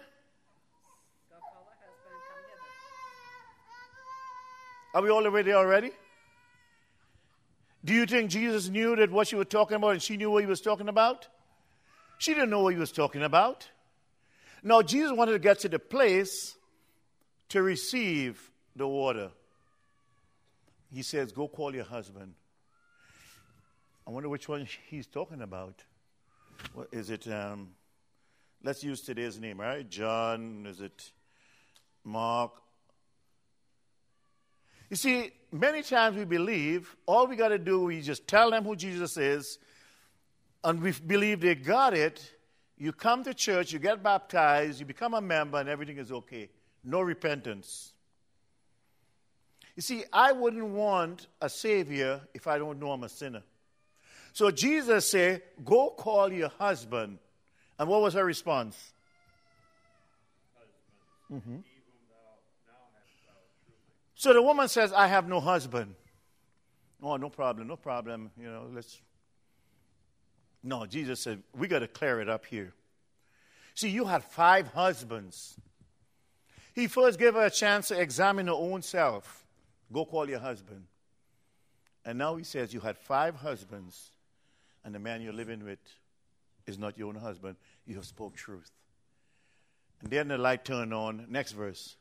Are we all the way there already? Do you think Jesus knew that what she was talking about and she knew what he was talking about? She didn't know what he was talking about. No, Jesus wanted to get to the place to receive the water. He says, go call your husband. I wonder which one he's talking about. What is it? Um, let's use today's name, right? John, is it Mark? You see, many times we believe all we got to do is just tell them who Jesus is, and we believe they got it, you come to church, you get baptized, you become a member, and everything is okay. No repentance. You see, I wouldn't want a Savior if I don't know I'm a sinner. So Jesus said, go call your husband. And what was her response? Mm-hmm. So the woman says, I have no husband. Oh, no problem, no problem. You know, let's. No, Jesus said, we got to clear it up here. See, you had five husbands. He first gave her a chance to examine her own self. Go call your husband. And now he says, you had five husbands, and the man you're living with is not your own husband. You have spoke truth. And then the light turned on. Next verse.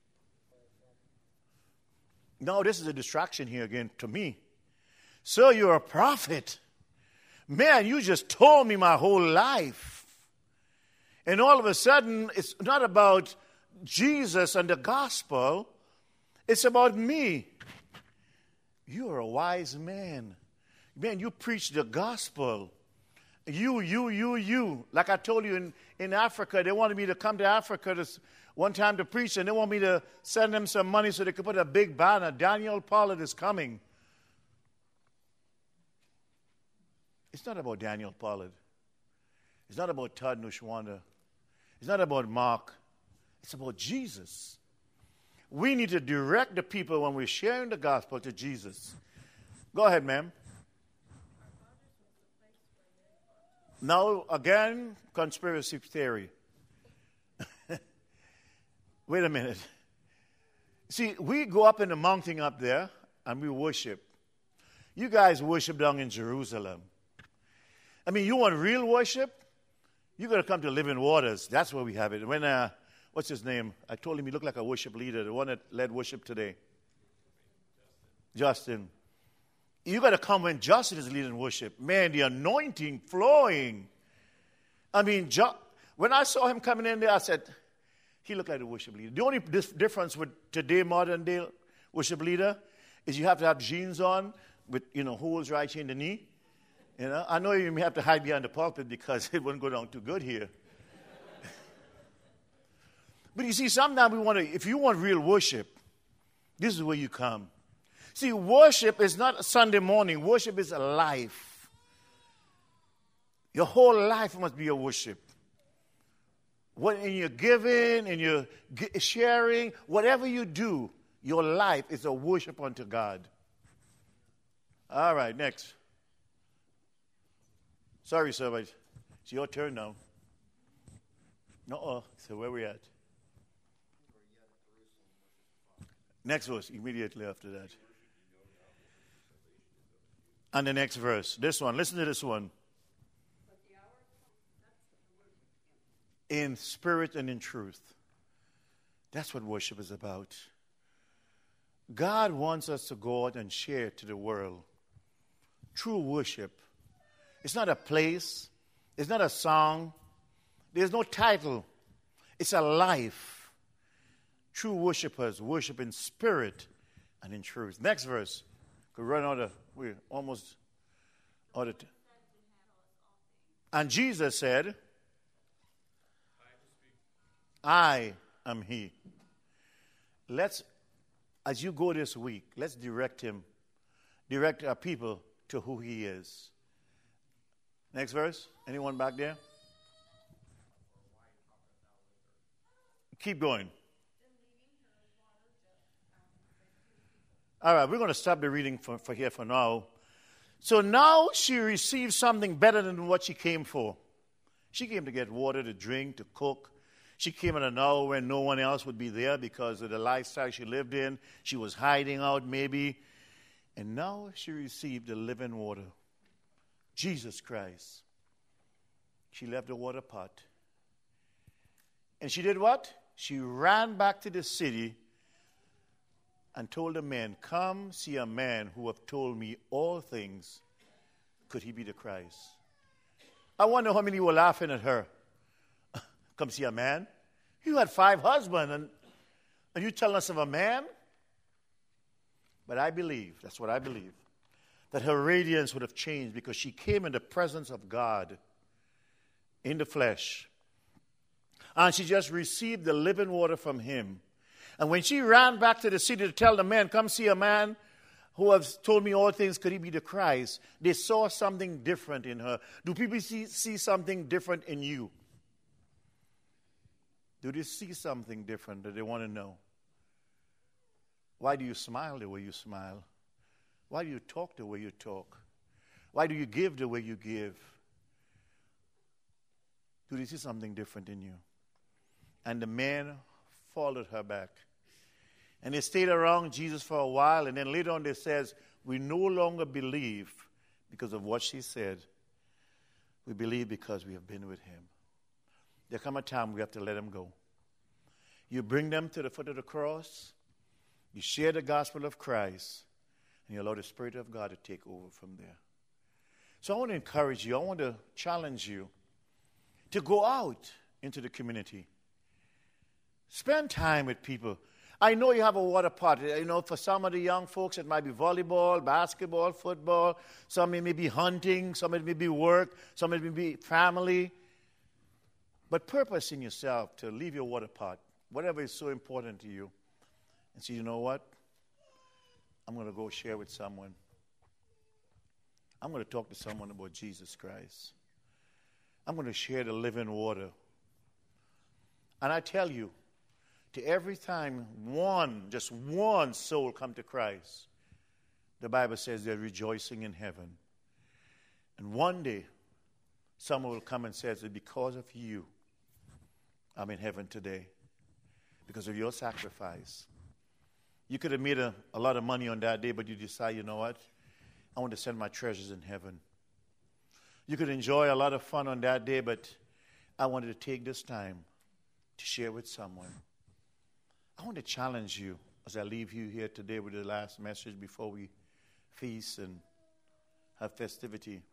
No, this is a distraction here again to me. Sir, you're a prophet. Man, you just told me my whole life. And all of a sudden, it's not about Jesus and the gospel. It's about me. You're a wise man. Man, you preach the gospel. You, you, you, you. Like I told you in, in Africa, they wanted me to come to Africa this one time to preach, and they want me to send them some money so they could put a big banner. Daniel Pollard is coming. It's not about Daniel Pollard. It's not about Todd Nushwanda. It's not about Mark. It's about Jesus. We need to direct the people when we're sharing the gospel to Jesus. Go ahead, ma'am. Now, again, conspiracy theory. Wait a minute. See, we go up in the mountain up there and we worship. You guys worship down in Jerusalem. I mean, you want real worship? You got to come to Living Waters. That's where we have it. When, uh, what's his name? I told him he looked like a worship leader, the one that led worship today. Justin. You got to come when Justin is leading worship. Man, the anointing flowing. I mean, jo- when I saw him coming in there, I said, he looked like a worship leader. The only dif- difference with today, modern day worship leader, is you have to have jeans on with, you know, holes right here in the knee. You know, I know you may have to hide behind the pulpit because it wouldn't go down too good here. But you see, sometimes we want to, if you want real worship, this is where you come. See, worship is not a Sunday morning. Worship is a life. Your whole life must be a worship. What in your giving, in your sharing, whatever you do, your life is a worship unto God. All right, next. Sorry, sir, but it's your turn now. No, so where we at? Next verse, immediately after that. And the next verse, this one. Listen to this one. In spirit and in truth. That's what worship is about. God wants us to go out and share to the world. True worship. It's not a place. It's not a song. There's no title. It's a life. True worshipers worship in spirit and in truth. Next verse. Could run out of, we're almost out of. T- and Jesus said, I am He. Let's, as you go this week, let's direct Him, direct our people to who He is. Next verse. Anyone back there? Keep going. All right, we're going to stop the reading for, for here for now. So now she received something better than what she came for. She came to get water, to drink, to cook. She came at an hour when no one else would be there because of the lifestyle she lived in. She was hiding out maybe. And now she received the living water. Jesus Christ. She left the water pot. And she did what? She ran back to the city and told the men, come see a man who have told me all things. Could he be the Christ? I wonder how many were laughing at her. Come see a man? You had five husbands, and, and you telling us of a man? But I believe, that's what I believe, that her radiance would have changed because she came in the presence of God in the flesh. And she just received the living water from him. And when she ran back to the city to tell the men, come see a man who has told me all things, could he be the Christ? They saw something different in her. Do people see, see something different in you? Do they see something different that they want to know? Why do you smile the way you smile? Why do you talk the way you talk? Why do you give the way you give? Do they see something different in you? And the men followed her back. And they stayed around Jesus for a while, and then later on they says, we no longer believe because of what she said. We believe because we have been with him. There come a time we have to let him go. You bring them to the foot of the cross, you share the gospel of Christ, and you allow the Spirit of God to take over from there. So I want to encourage you, I want to challenge you to go out into the community. Spend time with people. I know you have a water pot. You know, for some of the young folks, it might be volleyball, basketball, football. Some it may be hunting. Some it may be work. Some it may be family. But purpose in yourself to leave your water pot, whatever is so important to you, and say, you know what? I'm going to go share with someone. I'm going to talk to someone about Jesus Christ. I'm going to share the living water. And I tell you, to every time one, just one soul come to Christ, the Bible says they're rejoicing in heaven. And one day, someone will come and say, because of you, I'm in heaven today. Because of your sacrifice. You could have made a, a lot of money on that day, but you decide, you know what? I want to send my treasures in heaven. You could enjoy a lot of fun on that day, but I wanted to take this time to share with someone. I want to challenge you as I leave you here today with the last message before we feast and have festivity.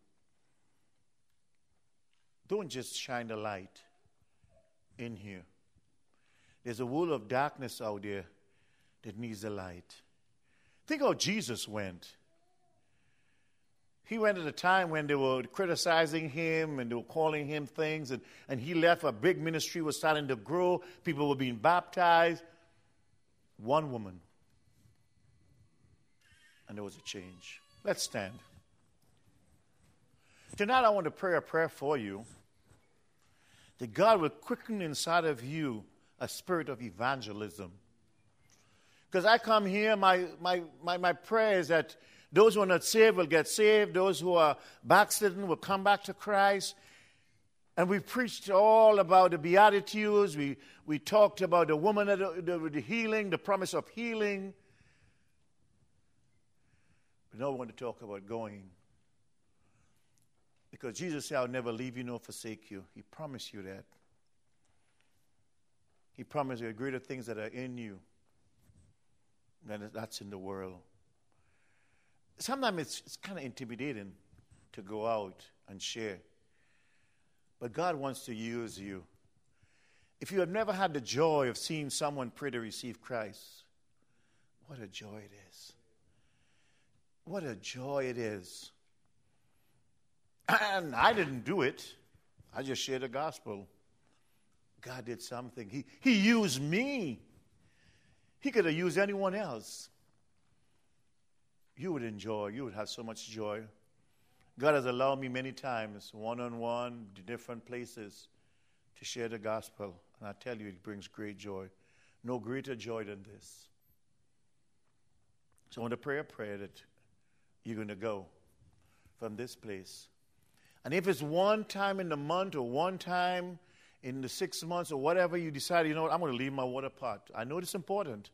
Don't just shine the light in here. There's a world of darkness out there that needs the light. Think how Jesus went. He went at a time when they were criticizing him and they were calling him things, and, and he left. A big ministry was starting to grow. People were being baptized. One woman. And there was a change. Let's stand. Tonight I want to pray a prayer for you that God will quicken inside of you a spirit of evangelism. Because I come here, my, my, my, my prayer is that those who are not saved will get saved. Those who are backslidden will come back to Christ. And we preached all about the Beatitudes. We, we talked about the woman, of the, the, the healing, the promise of healing. But now we want to talk about going. Because Jesus said, I'll never leave you nor forsake you. He promised you that. He promised you greater things that are in you than that's in the world. Sometimes it's, it's kind of intimidating to go out and share. But God wants to use you. If you have never had the joy of seeing someone pray to receive Christ, what a joy it is. What a joy it is. And I didn't do it. I just shared the gospel. God did something. He, he used me. He could have used anyone else. You would enjoy. You would have so much joy. God has allowed me many times, one-on-one, different places, to share the gospel. And I tell you, it brings great joy. No greater joy than this. So I want to pray a prayer that you're going to go from this place. And if it's one time in the month or one time in the six months or whatever, you decide, you know what, I'm going to leave my water pot. I know it's important.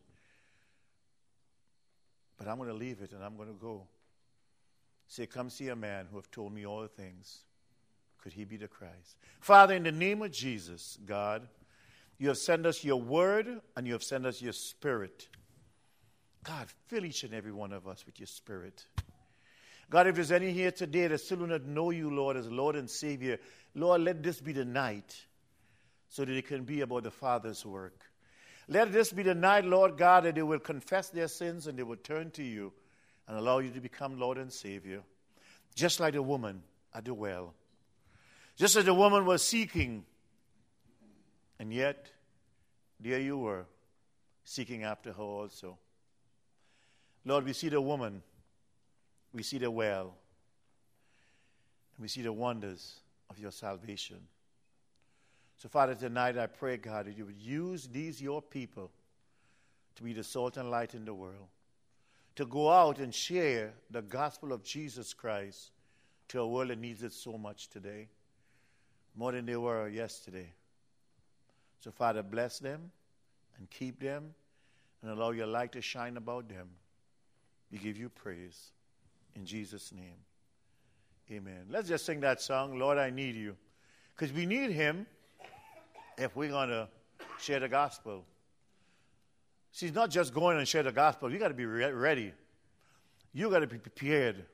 But I'm going to leave it and I'm going to go. Say, come see a man who have told me all things. Could he be the Christ? Father, in the name of Jesus, God, you have sent us your word and you have sent us your spirit. God, fill each and every one of us with your spirit. God, if there's any here today that still do not know you, Lord, as Lord and Savior, Lord, let this be the night so that it can be about the Father's work. Let this be the night, Lord God, that they will confess their sins and they will turn to you and allow you to become Lord and Savior. Just like the woman at the well. Just as the woman was seeking, and yet there you were, seeking after her also. Lord, we see the woman, we see the well, and we see the wonders of your salvation. So, Father, tonight I pray, God, that you would use these your people to be the salt and light in the world, to go out and share the gospel of Jesus Christ to a world that needs it so much today, more than they were yesterday. So, Father, bless them and keep them and allow your light to shine about them. We give you praise. In Jesus' name, amen. Let's just sing that song, Lord, I Need You. Because we need him if we're going to share the gospel. See, it's not just going and share the gospel. You got to be re- ready. You got to be prepared.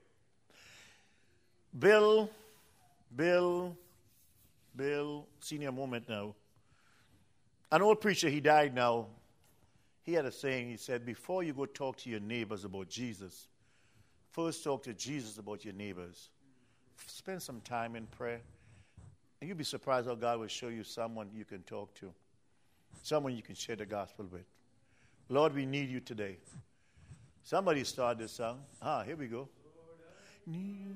Bill, Bill, Bill, senior moment now. An old preacher, he died now. He had a saying, he said, before you go talk to your neighbors about Jesus, first talk to Jesus about your neighbors. Spend some time in prayer. And you'll be surprised how God will show you someone you can talk to, someone you can share the gospel with. Lord, we need you today. Somebody start this song. Ah, here we go. Need